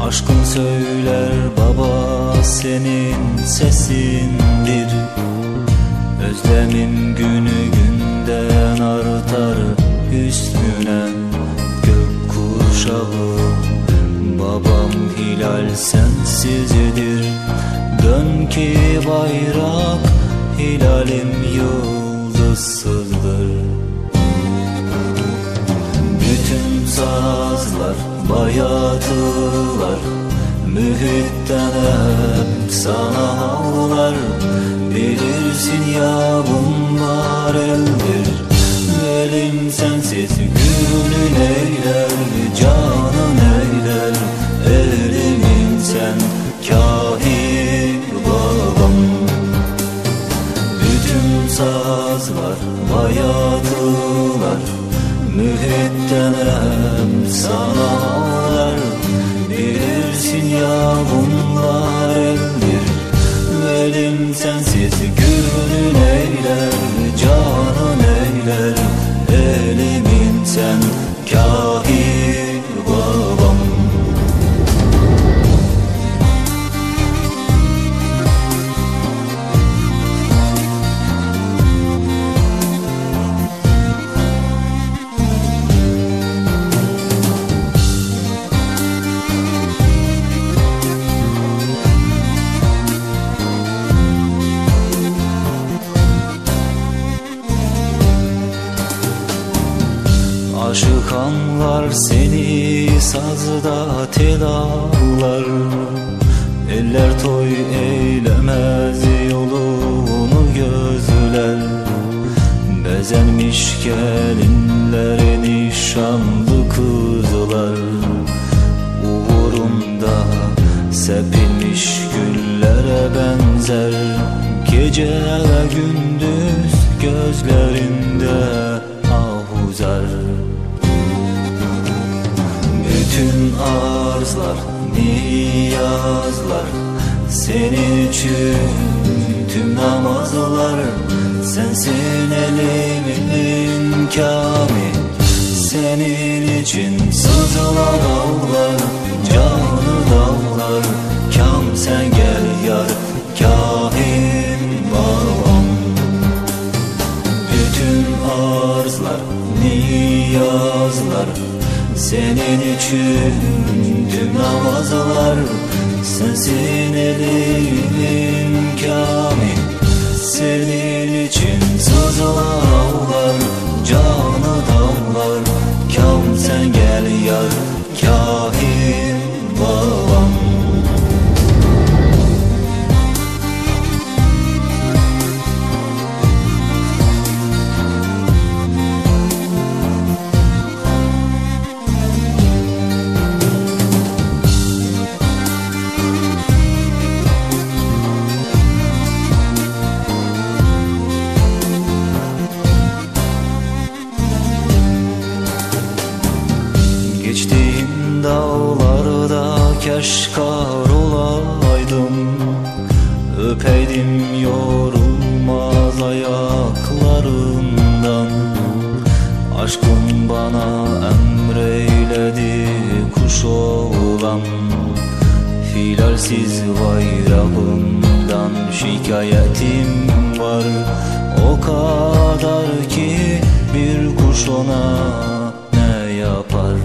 Aşkın söyler baba, senin sesindir. Özlemim günü günden artar hüsnüne. Gök kuşağı babam, hilal sensizdir. Dön ki bayrak, hilalim yıldızsızdır. Bütün sazlar bayatılar, mühitten hep sana havlar. Bilirsin ya bunlar eldir. Elim sensiz gönlün eyler, canın eyler. Elimin sen kahi babam. Bütün sazlar bayatılar, mühitten hep sana ağlar. Bilirsin ya bunlar eldir. Elim sensiz gönlün eyler, canın eyler. Elimin sen kahi babam. Aşıkanlar seni sazda tel ağlar. Eller toy eylemez yolunu gözler. Bezenmiş gelinler nişanlı kızlar. Uğrunda sepilmiş güllere benzer. Gece ve gündüz gözlerinde ahuzar. Bütün arzlar, niyazlar senin için, tüm namazlar. Sensin elimin kâmi, senin için sızılan ağlar. Canı dağlar, kam sen gel yar, kahin babam. Bütün arzlar, niyazlar senin için, tüm namazlar. Sensin elimin kâmi, senin için sızılan ağlar. Canı dağlar, kam sen gel yar, kahin babam. Geçtiğim dağlarda keşkar olaydım. Öpeydim yorulmaz ayaklarından. Aşkın bana emreyledi kuş olam. Hilalsiz bayrağımdan şikayetim var. O kadar ki bir kuş ona ne yapar?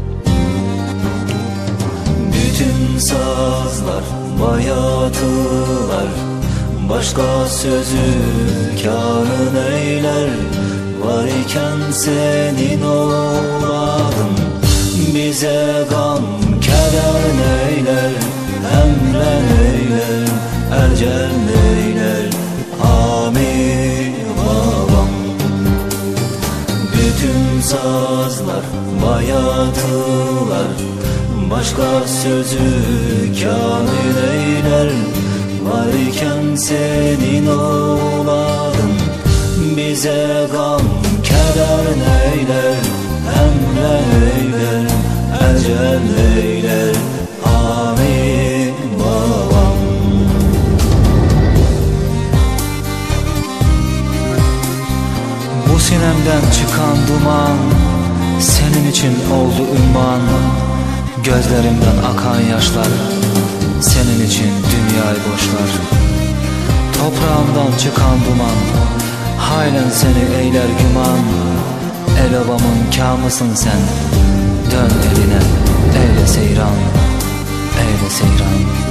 Bütün sazlar bayatılar, başka sözü kârın eyler. Var iken senin oğladın, bize gam keder neyler. Emre neyler, ecel neyler, hami babam. Bütün sazlar bayatılar, başka sözü kamil eyler. Var iken senin oğladın, bize gam keder neyler. Emre neyler, ecel neyler, amin babam. Bu sinemden çıkan duman senin için oldu ümman. Gözlerimden akan yaşlar senin için dünyayı boşlar. Toprağımdan çıkan duman halen seni eyler güman. El obamın kamısın sen, dön eline, eyle seyran, eyle seyran.